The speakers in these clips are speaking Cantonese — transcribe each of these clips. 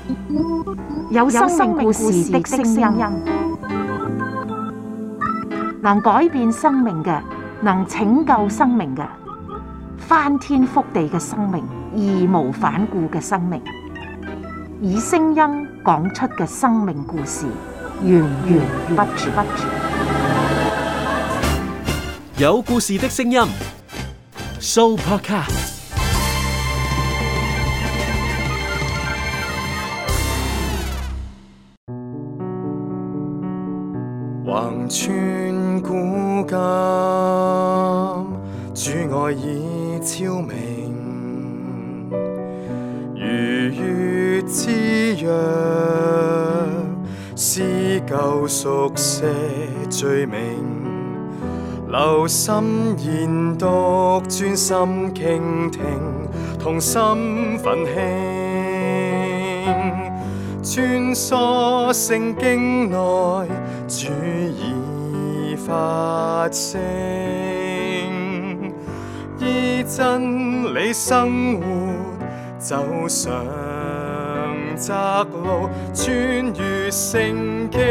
有生命故事的聲音，能改變生命嘅，能拯救生命嘅，翻天覆地嘅生命，義無反顧嘅生命，以聲音講出嘅生命故事，源源不絕。 有故事的聲音 ，Sooopodcast。 橫穿古今，主愛已超明，如月之約，撕舊熟寫罪名，留心研讀，專心傾聽，同心奮興，穿梭聖經內，主已發聲，依真理生活，走上窄路，穿越聖經。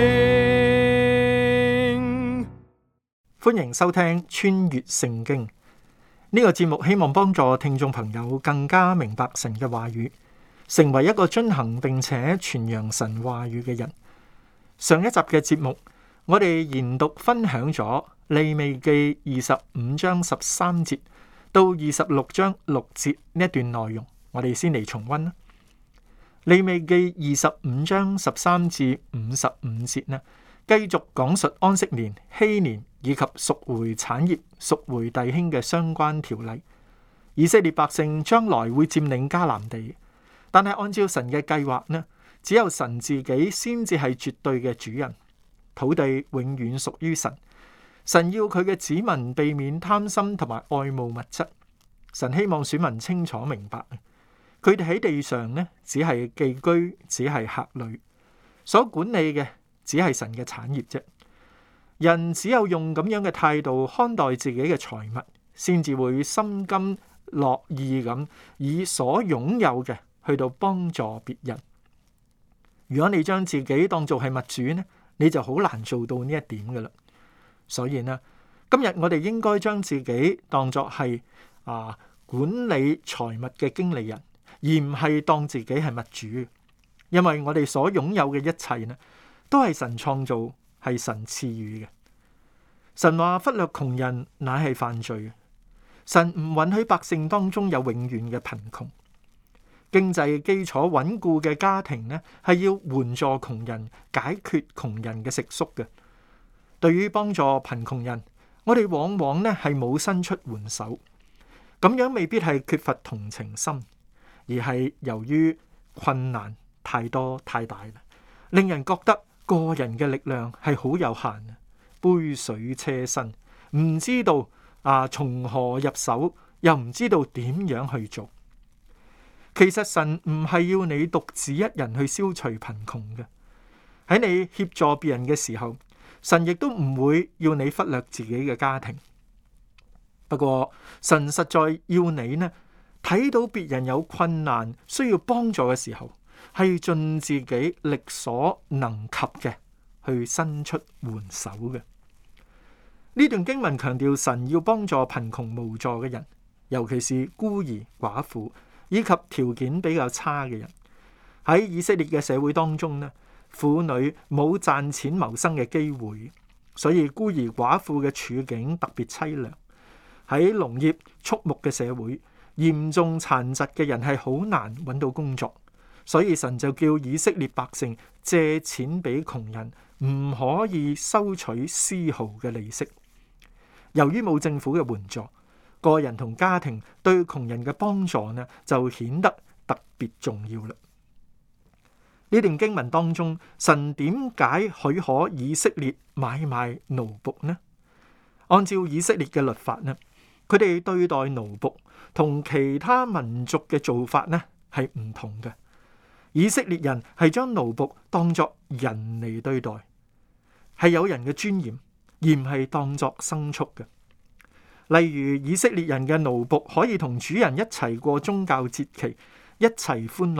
歡迎收聽穿越聖經呢個節目，希望幫助聽眾朋友更加明白神嘅話語，成為一個遵行並且傳揚神話語嘅人。上一集嘅節目，我哋研讀分享咗利未記25章13節到26章6節呢一段內容，我哋先嚟重溫啦。利未記25章13至55節呢，繼續講述安息年、禧年以及贖回產業、贖回弟兄嘅相關條例。以色列百姓將來會佔領迦南地，但係按照神嘅計劃呢，只有神自己先至係絕對嘅主人，土地永遠屬於神。神要佢嘅子民避免貪心同埋愛慕物質。神希望選民清楚明白，佢哋喺地上呢，只係寄居，只係客旅，所管理嘅只係神嘅產業啫。人只有用咁樣嘅態度看待自己嘅財物，先至會心甘樂意咁以所擁有嘅去到幫助別人。如果你將自己當做係物主呢，你就好難做到呢一點噶啦。所以呢，今日我哋應該將自己當作係管理財物嘅經理人，而唔係當自己係物主。因為我哋所擁有嘅一切呢，都係神創造，係神賜予嘅。神話忽略窮人乃係犯罪。神唔允許百姓當中有永遠嘅貧窮。經濟基礎穩固嘅家庭呢，係要援助窮人，解決窮人嘅食宿嘅。對於幫助貧窮人，我哋往往呢係冇伸出援手，咁樣未必係缺乏同情心，而係由於困難太多太大啦，令人覺得個人嘅力量係好有限，杯水車薪，唔知道從何入手，又唔知道點樣去做。其實神唔係要你獨自一人去消除貧窮嘅，喺你協助別人嘅時候，神亦都唔會要你忽略自己嘅家庭。不過神實在要你呢，睇到別人有困難需要幫助嘅時候，係盡自己力所能及嘅去伸出援手嘅。呢段經文強調神要幫助貧窮無助嘅人，尤其是孤兒寡婦以及條件比較差嘅人。喺以色列嘅社會當中呢，婦女冇賺錢謀生嘅機會，所以孤兒寡婦嘅處境特別淒涼。喺農業畜牧嘅社會，嚴重殘疾嘅人係好難揾到工作，所以神就叫以色列百姓借錢俾窮人，唔可以收取絲毫嘅利息。由於冇政府嘅援助，個人同家庭對窮人嘅幫助呢，就顯得特別重要啦。呢段經文當中，神點解許可以色列買賣奴僕呢？按照以色列嘅律法呢，佢哋對待奴僕同其他民族嘅做法呢係唔同嘅。以色列人係將奴僕當作人嚟對待，係有人嘅尊嚴，而唔係當作牲畜嘅。例如以色列人嘅奴僕可以同主人一齊過宗教節期，一齊歡樂，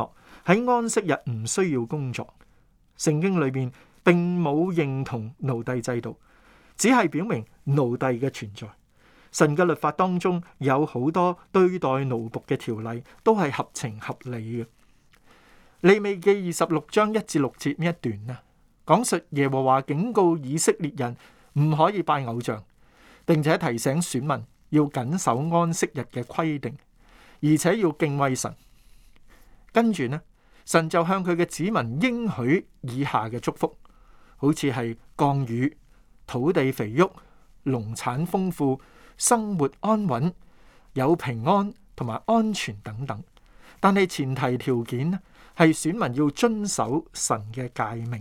喺安息日唔需要工作。聖經裏面並冇認同奴隸制度，只係表明奴隸嘅存在。神嘅律法當中有好多對待奴僕嘅條例，都係合情合理嘅。利未記26章1至6節呢一段呢，講述耶和華警告以色列人唔可以拜偶像，並且提醒選民要謹守安息日嘅規定，而且要敬畏神。跟住呢，神就向佢嘅子民應許以下嘅祝福，好似係降雨、土地肥沃、農產豐富、生活安穩、有平安同埋安全等等。但係前提條件呢，係選民要遵守神嘅誡命。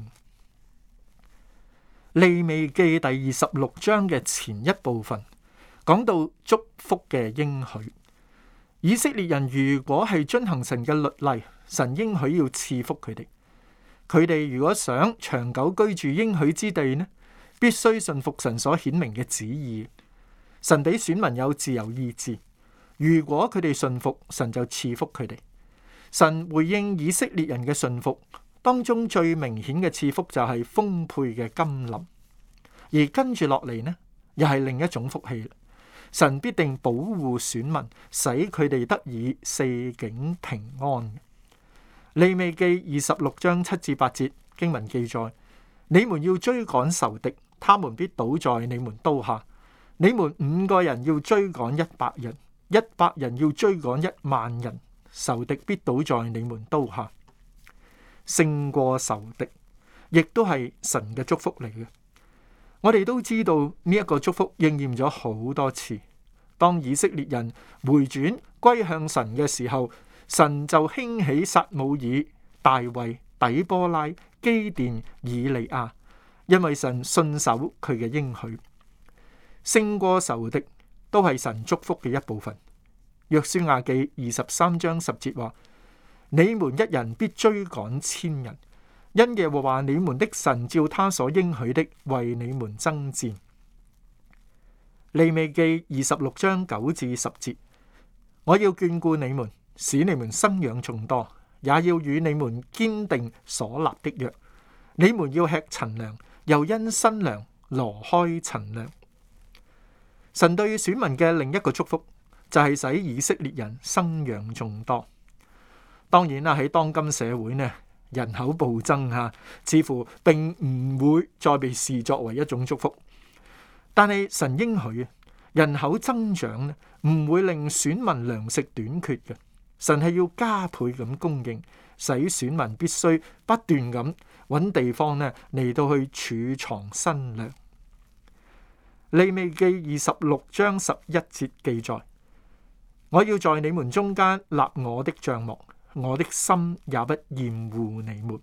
利未記第26章嘅前一部分講到祝福嘅應許。以色列人如果係遵行神嘅律例，神應許要賜福佢哋。佢哋如果想長久居住應許之地呢，必須信服神所顯明嘅旨意。神俾選民有自由意志，如果佢哋信服，神就賜福佢哋。神回應以色列人嘅信服，當中最明顯嘅賜福就係豐沛嘅甘霖，而跟住落嚟呢，又係另一種福氣。神必定保護選民，使佢哋得以四境平安。利未記26章7至8節經文記載：你們要追趕仇敵，他們必倒在你們刀下。你們5個人要追趕100人，100人要追趕10000人，仇敵必倒在你們刀下。勝過仇敵，亦都係神嘅祝福嚟嘅。我哋都知道呢一個祝福應驗咗好多次。當以色列人回轉歸向神嘅時候，神就興起撒母耳、大衛、底波拉、基甸、以利亞，因為神信守佢嘅應許。勝過仇敵都係神祝福嘅一部分。約書亞記23章10節話：你們一人必追趕1000人，因耶和華你們的神照他所應許的為你們爭戰。利未記26章9至10節：我要眷顧你們，使你們生養眾多，也要與你們堅定所立的約。你們要吃陳糧，又因新糧挪開陳糧。神對選民嘅另一個祝福就係使以色列人生養眾多。當然啦，喺當今社會呢，人口暴增似乎並唔會再被視作為一種祝福。但係神應許人口增長唔會令選民糧食短缺嘅。神係要加倍咁供應，使選民必須不斷咁揾地方嚟到去儲藏新糧。利未記26章11節記載：我要在你們中間立我的帳幕，我的心也不厭惡你們。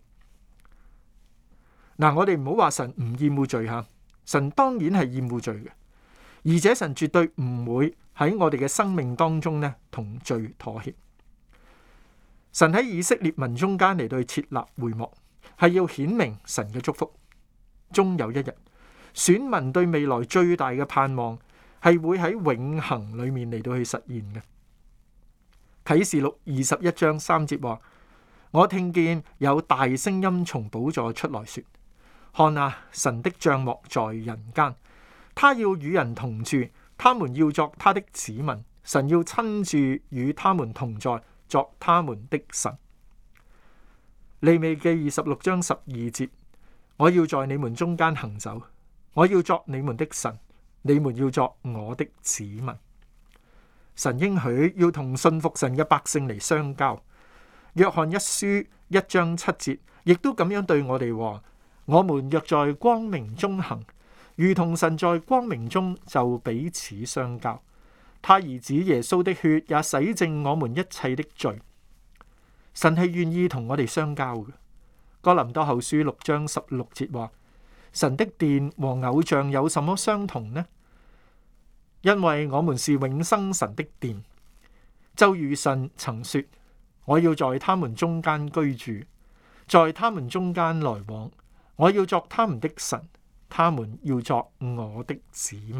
我哋唔好話神唔厭惡罪吓，神當然係厭惡罪嘅，而且神絕對唔會喺我哋嘅生命當中同罪妥協。神喺以色列民中間嚟到去設立會幕，係要顯明神嘅祝福。終有一日，選民對未來最大嘅盼望係會喺永恆裏面嚟到去實現嘅。啟示錄21章3節話：我聽見有大聲音從寶座出來說，看啊，神的帳幕在人間，他要與人同住，他們要作他的子民，神要親自與他們同在，作他們的神。利未記26章12節：我要在你們中間行走，我要作你們的神，你們要作我的子民。神應許要同信服神嘅百姓嚟相交。約翰一書1章7節亦都咁樣對我哋話：我們若在光明中行，如同神在光明中，就彼此相交。他兒子耶穌的血也洗淨我們一切的罪。神係願意同我哋相交嘅。哥林多後書6章16節話：神的殿和偶像有什麼相同呢？因為我們是永生神的殿，就如神曾說：我要在他們中間居住，在他們中間來往，我要作他們的神，他們要作我的子民。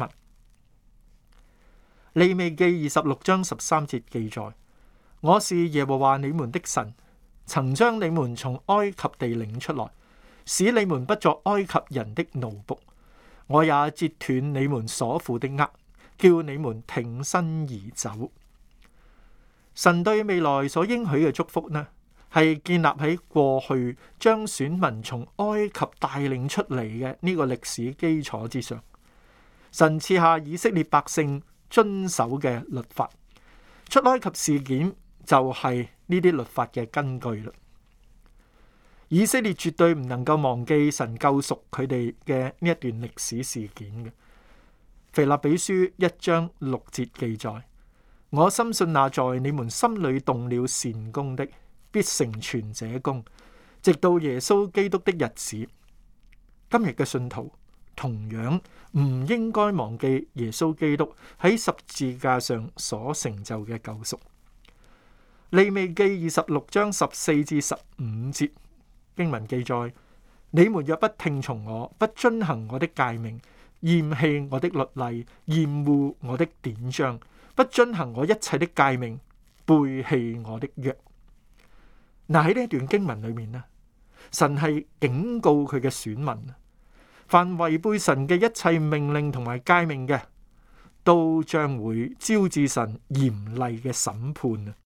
利未記26章13節記載：我是耶和華你們的神， 曾將你們從埃及地領出來，使你們不作埃及人的奴僕。我也截斷你們所負的軛，叫你們挺身而走。神對未來所應許嘅祝福呢，係建立喺過去將選民從埃及帶領出嚟嘅呢個歷史基礎之上。神賜下以色列百姓遵守嘅律法，出埃及事件就係呢啲律法嘅根據啦。以色列絕對唔能夠忘記神救贖佢哋嘅呢一段歷史事件嘅。腓立比書1章6節記載：我深信那在你們心裏動了善工的，必成全這工，直到耶穌基督的日子。今日嘅信徒同樣唔應該忘記耶穌基督喺十字架上所成就嘅救贖。利未記26章14至15節經文記載：你們若不聽從我，不遵行我的誡命，厭棄我的律例，厭惡我的典章，不遵行我一切的誡命，背棄我的約。嗱，喺呢一段經文裏面呢，神係警告佢嘅選民，凡違背神嘅一切命令同埋誡命嘅，都將會招致神嚴厲嘅審判啊！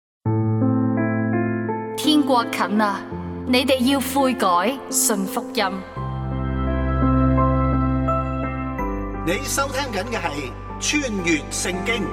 天國近啊，你哋要悔改，信福音。 你收聽緊嘅係穿越聖經。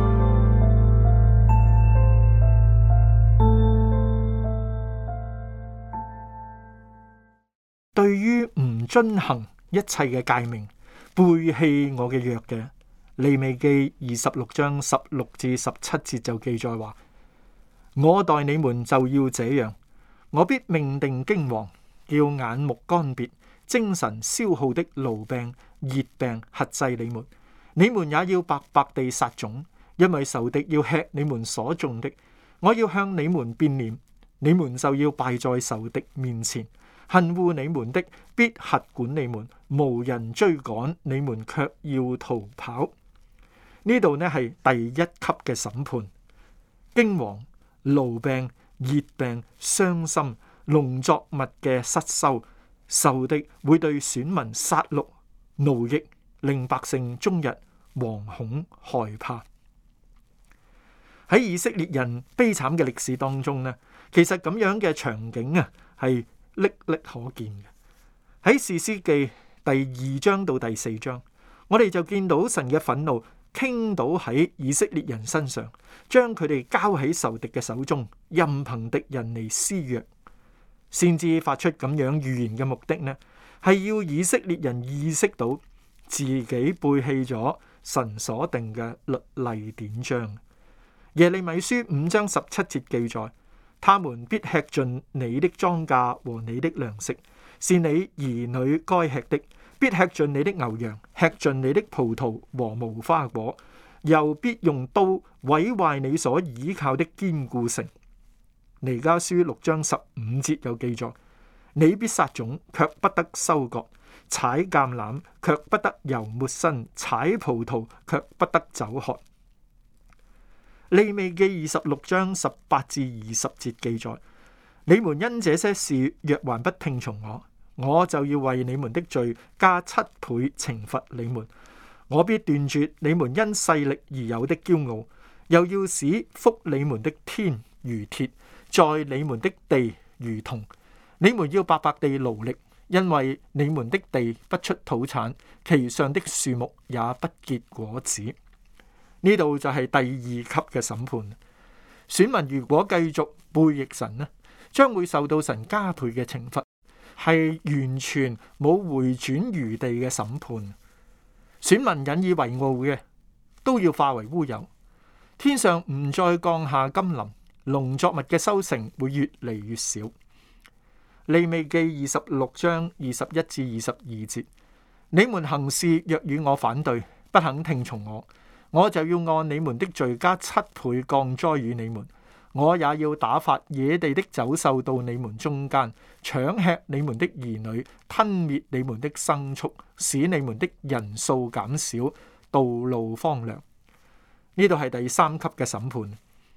對於唔遵行一切嘅誡命，背棄我嘅約嘅，利未記26章16至17節就記載話：我待你們就要這樣，我必命定驚惶，叫眼目乾癟、精神消耗的癆病、熱病轄制你們。你們也要白白地撒種，因為仇敵要吃你們所種的。我要向你們變臉，你們就要敗在仇敵面前。恨惡你們的必轄管你們，無人追趕，你們卻要逃跑。呢度呢係第一級嘅審判，驚惶、癆病、熱病、傷心、農作物嘅失收，仇敵會對選民殺戮、奴役，令百姓終日惶恐害怕。喺以色列人悲慘嘅歷史當中呢，其實咁樣嘅場景啊係歷歷可見嘅。喺士師記第2章到第4章，我哋就見到神嘅憤怒傾倒喺以色列人身上，將佢哋交喺仇敵嘅手中，任憑敵人嚟施虐。先知發出咁樣預言嘅目的呢，係要以色列人意識到自己背棄咗神所定嘅律例典章。耶利米書5章17節記載：他們必吃盡你的莊稼和你的糧食，是你兒女該吃的；必吃盡你的牛羊，吃盡你的葡萄和無花果，又必用刀毀壞你所倚靠的堅固城。彌迦書6章15節有記載：你必撒種，卻不得收割；採橄欖，卻不得油抹身；採葡萄，卻不得酒喝。利未記26章18至20節記載：你們因這些事若還不聽從我，我就要為你們的罪加7倍懲罰你們。我必斷絕你們因勢力而有的驕傲，又要使覆你們的天如鐵，在你們的地如銅。你們要白白地勞力，因為你們的地不出土產，其上的樹木也不結果子。呢度就係第2級嘅審判。選民如果繼續背逆神呢，將會受到神加倍嘅懲罰，係完全冇回轉餘地嘅審判。選民引以為傲嘅都要化為烏有，天上唔再降下甘霖，農作物嘅收成會越嚟越少。利未記26章21至22節：你們行事若與我反對，不肯聽從我，我就要按你們的罪加7倍降災與你們。我也要打發野地的走獸到你們中間，搶吃你們的兒女，吞滅你們的牲畜，使你們的人數減少，道路荒涼。呢度係第3級嘅審判。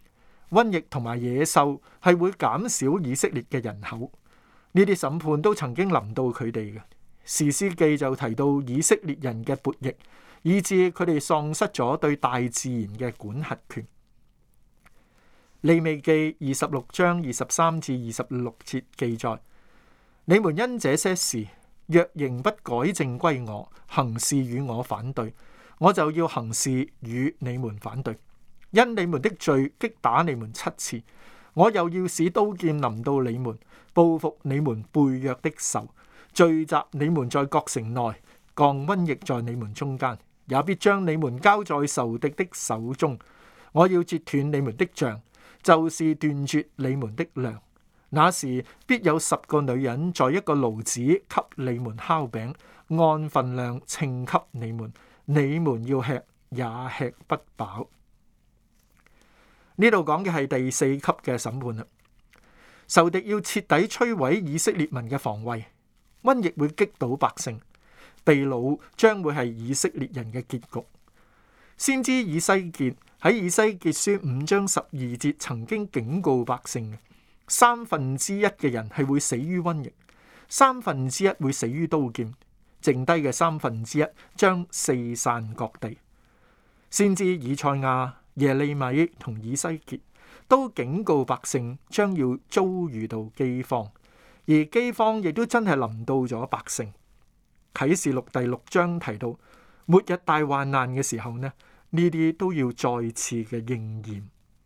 瘟疫同埋野獸係會減少以色列嘅人口。呢啲審判都曾經臨到佢哋嘅。士師記就提到以色列人嘅悖逆，以致佢哋喪失咗對大自然嘅管轄權。利未記26章23至26節記載：你們因這些事若仍不改正歸我，行事與我反對，我就要行事與你們反對。因你們的罪擊打你們7次，我又要使刀劍臨到你們，報復你們背約的仇，聚集你們在各城內，降瘟疫在你們中間，也必將你們交在仇敵的手中。我要截斷你們的杖，就是斷絕你們的糧。那時必有10個女人在一個爐子給你們烤餅，按分量稱給你們，你們要吃也吃不飽。呢度講嘅係第4級嘅審判啦。仇敵要徹底摧毀以色列民嘅防衛，瘟疫會擊倒百姓，被擄將會係以色列人嘅結局。先知以西結喺以西結書5章12節曾經警告百姓嘅，1/3嘅人係會死於瘟疫，1/3會死於刀劍，剩低嘅1/3將四散各地。先知以賽亞、耶利米同以西結都警告百姓將要遭遇到饑荒，而饑荒亦都真係臨到咗百姓。啟示錄第6章提到末日大患難嘅時候呢，呢啲都要再次嘅應驗。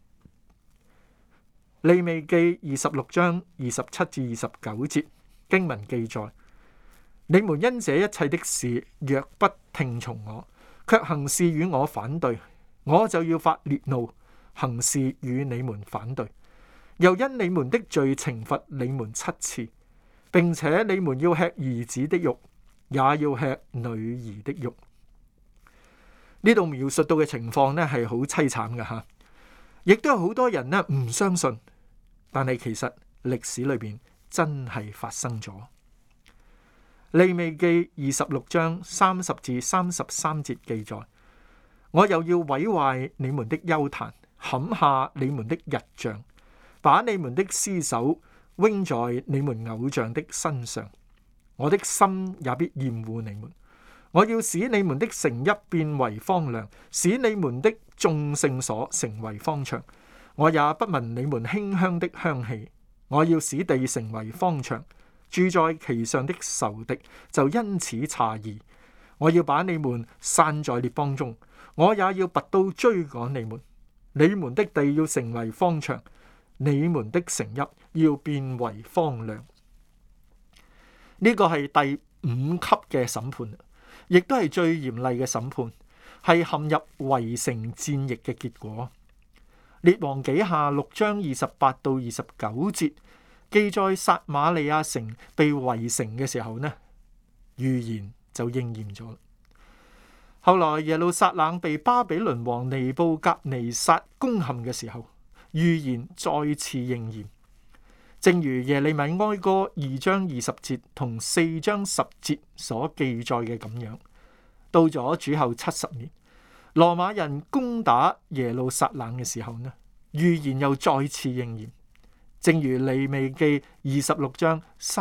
利未記26章27至29節經文記載：你們因這一切的事，若不聽從我，卻行事與我反對，我就要發烈怒，行事與你們反對，又因你們的罪懲罰你們7次，並且你們要吃兒子的肉，也要吃女兒的肉。呢度描述到嘅情況呢係好淒慘嘅吓，亦都有好多人呢唔相信，但係其實歷史裏邊真係發生咗。利未記26章30至33節記載：我又要毀壞你們的邱壇，砍下你們的日像，把你們的屍首扔在你們偶像的身上。我的心也必厭惡你們。我要使你們的城邑變為荒涼，使你們的眾聖所成為荒場。我也不聞你們馨香的香氣。我要使地成為荒場，住在其上的仇敵就因此詫異。我要把你們散在列邦中，我也要拔刀追趕你們。你們的地要成為荒場，你們的城邑要變為荒涼。呢個係第5級嘅審判，亦都係最嚴厲嘅審判，係陷入圍城戰役嘅結果。列王紀下6章28到29節記載撒瑪利亞城被圍城嘅時候呢，預言就應驗咗。後來耶路撒冷被巴比倫王尼布甲尼撒攻陷嘅時候，預言再次應驗。正如耶利米哀歌2章20節同4章10節所記載嘅咁樣，到咗主後70年，羅馬人攻打耶路撒冷嘅時候呢，預言又再次應驗。正如利未記26章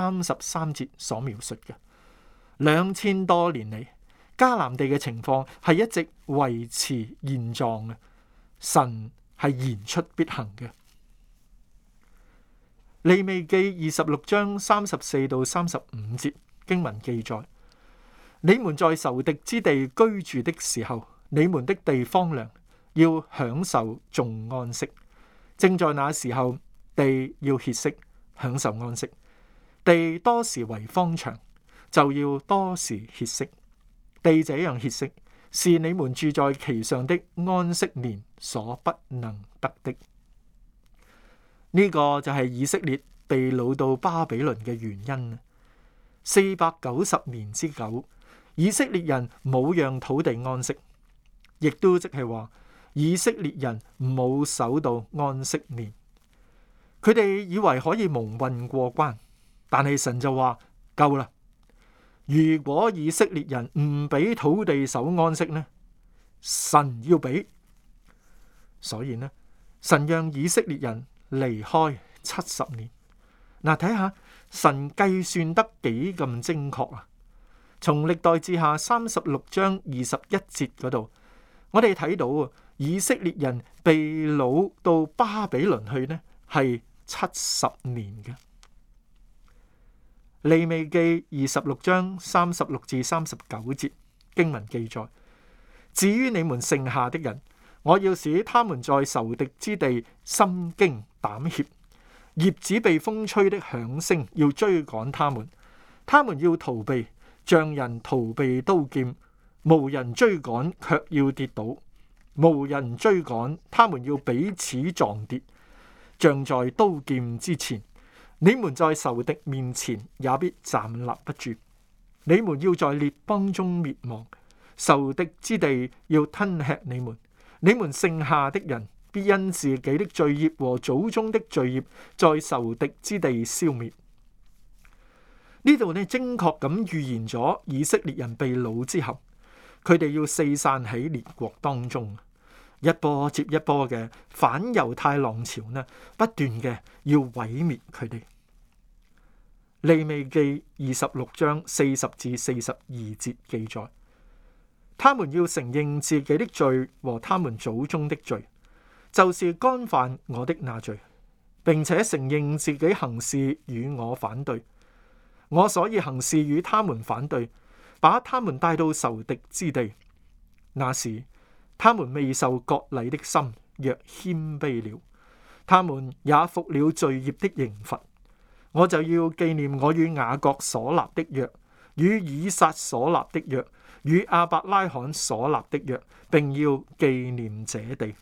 33節所描述嘅，2000多年嚟，迦南地嘅情況係一直維持現狀嘅，神係言出必行嘅。利未記26章34到35節經文記載：你們在仇敵之地居住的時候，你們的地荒涼，要享受眾安息。正在那時候，地要歇息，享受安息。地多時為荒場，就要多時歇息。地這樣歇息，是你們住在其上的安息年所不能得的。呢個就係以色列被擄到巴比倫嘅原因。490年之久，以色列人冇讓土地安息，亦都即係話以色列人冇守到安息年。佢哋以為可以蒙混過關，但係神就話夠啦。如果以色列人唔俾土地守安息呢，神要俾。所以呢， 神讓以色列人離開70年。嗱，睇下神計算得幾咁精確啊！從歷代志下36章21節嗰度，我哋睇到以色列人被擄到巴比倫去呢，係70年嘅。利未記26章36至39節經文記載：至於你們剩下的人，我要使他們在仇敵之地心驚膽怯，葉子被風吹的響聲要追趕他們，他們要逃避，像人逃避刀劍，無人追趕卻要跌倒，無人追趕，他們要彼此撞跌，像在刀劍之前。你們在仇敵面前也必站立不住，你們要在列邦中滅亡，仇敵之地要吞吃你們。你們剩下的人必因自己的罪孽和祖宗的罪孽，在仇敵之地消滅。呢度呢，精確咁預言咗以色列人被擄之後，佢哋要四散喺列國當中，一波接一波嘅反猶太浪潮呢，不斷嘅要毀滅佢哋。利未記26章40至42節記載，他們要承認自己的罪和他們祖宗的罪，就是干犯我的那罪，並且承認自己行事與我反對。我所以行事與他們反對，把他們帶到仇敵之地。那時他們未受割禮的心若謙卑了，他們也服了罪孽的刑罰。我就要紀念我與雅各所立的約，與以撒所立的約，與亞伯拉罕所立的約，並要紀念這地。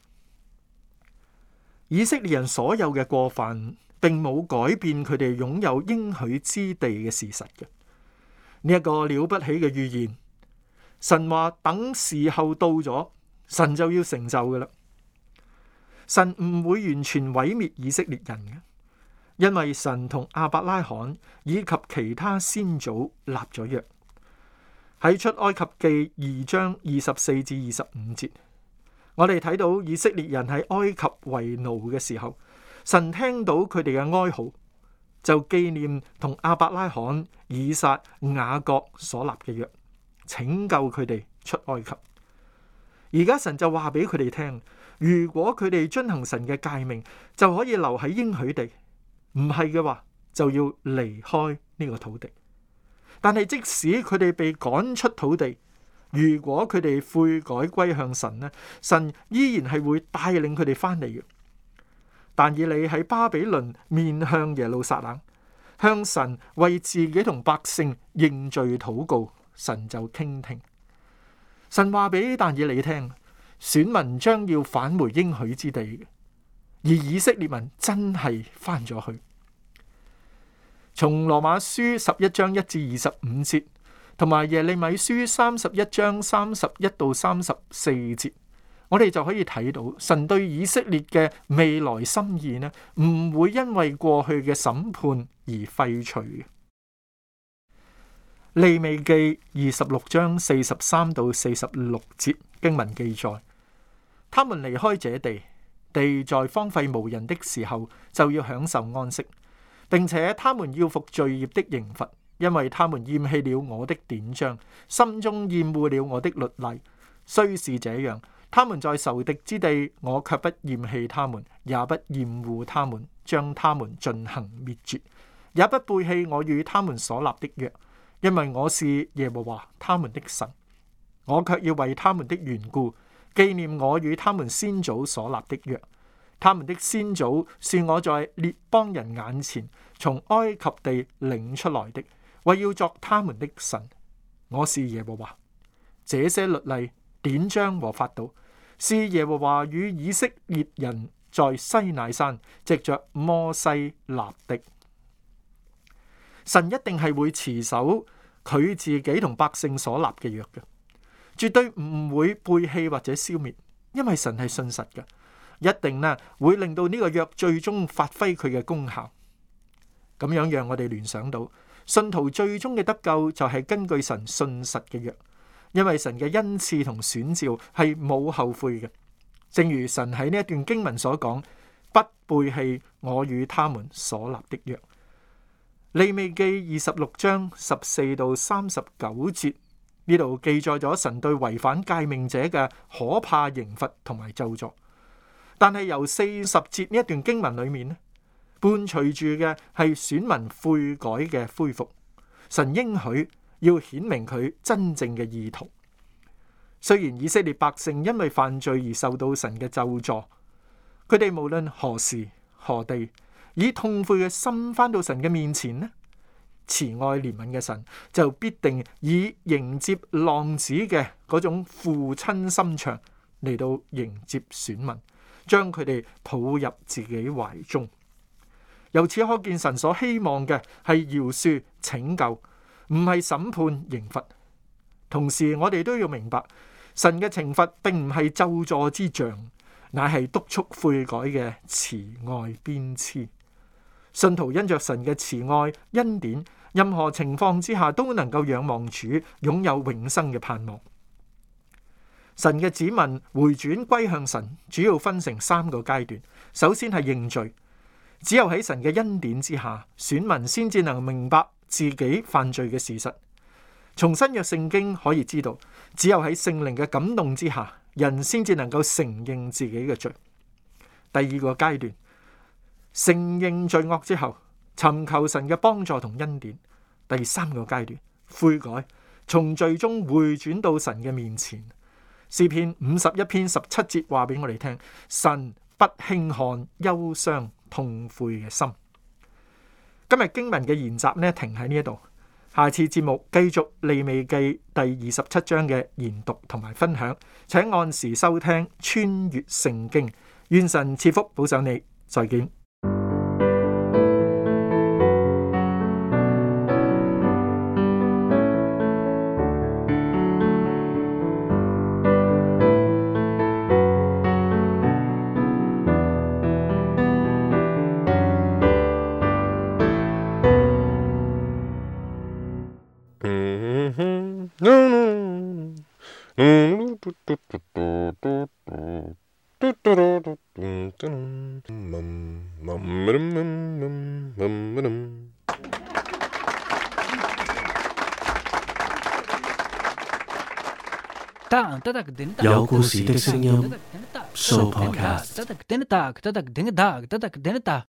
以色列人所有嘅過犯，並冇改變佢哋擁有應許之地嘅事實嘅。呢一個了不起嘅預言，神話等時候到咗，神就要成就㗎喇。神唔會完全毀滅以色列人嘅。因為神同亞伯拉罕以及其他先祖立咗約。喺出埃及記2章24至25節，我哋睇到以色列人喺埃及為奴嘅時候，神聽到佢哋嘅哀號，就紀念同亞伯拉罕、以撒、雅各所立嘅約，拯救佢哋出埃及。而家神就話俾佢哋聽，如果佢哋遵行神嘅誡命，就可以留喺應許地。唔係嘅話，就要離開呢個土地。但係即使佢哋被趕出土地，如果佢哋悔改歸向神呢，神依然係會帶領佢哋翻嚟嘅。但以理喺巴比倫面向耶路撒冷，向神為自己同百姓認罪禱告，神就傾聽。神話俾但以理聽，選民將要返回應許之地嘅。而以色列民真係翻咗去。從羅馬書11章1至25節，同埋耶利米書31章31到34節，我哋就可以睇到神對以色列嘅未來心意呢，唔會因為過去嘅審判而廢除嘅。利未記26章43到46節經文記載，他們離開這地。地在荒廢無人的時候，就要享受安息，並且他們要服罪孽的刑罰，因為他們厭棄了我的典章，心中厭惡了我的律例。雖是這樣，他們在仇敵之地，我卻不厭棄他們，也不厭惡他們，將他們進行滅絕，也不背棄我與他們所立的約，因為我是耶和華他們的神。我卻要為他們的緣故，紀念我與他們先祖所立的約，他們的先祖是我在列邦人眼前從埃及地領出來的，為要作他們的神。我是耶和華。這些律例、典章和法度，是耶和華與以色列人在西乃山藉着摩西立的。神一定係會持守佢自己同百姓所立嘅約嘅。絕對唔會背棄或者消滅，因為神係信實嘅，一定呢會令到呢個約最終發揮佢嘅功效。咁樣讓我哋聯想到，信徒最終嘅得救就係根據神信實嘅約，因為神嘅恩賜同選召係冇後悔嘅。 正如神喺呢一段經文所講，不背棄我與他們所立的約。利未記26章14到39節，呢度記載咗神對違反誡命者嘅可怕刑罰同埋咒詛。但係由40節呢一段經文裏面呢，伴隨住嘅係選民悔改嘅恢復。神應許要顯明佢真正嘅意圖。雖然以色列百姓因為犯罪而受到神嘅咒詛，佢哋無論何時何地，以痛悔嘅心返到神嘅面前呢，慈愛憐憫嘅神就必定以迎接浪子嘅嗰種父親心腸嚟到迎接選民，將佢哋抱入自己懷中。由此可見，神所希望嘅係饒恕拯救，唔係審判刑罰。同時我哋都要明白，神嘅懲罰並唔係咒詛之杖，乃係督促悔改嘅慈愛鞭笞。信徒因着神嘅慈愛恩典，任何情況之下都能夠仰望主，擁有永生嘅盼望。神嘅子民回轉歸向神，主要分成3個階段。首先係認罪，只有喺神嘅恩典之下，選民先至能明白自己犯罪嘅事實。從新約聖經可以知道，只有喺聖靈嘅感動之下，人先至能夠承認自己嘅罪。第2個階段，承認罪惡之後，尋求神嘅幫助同恩典。第3個階段，悔改，從罪中回轉到神嘅面前。詩篇51篇17節話俾我哋聽，神不輕看憂傷痛悔嘅心。今日經文嘅研習呢，停喺呢一度。下次節目繼續利未記第27章嘅研讀同埋分享，請按時收聽穿越聖經。願神賜福保守你，再見。 有故事的聲音，Sooo Podcast。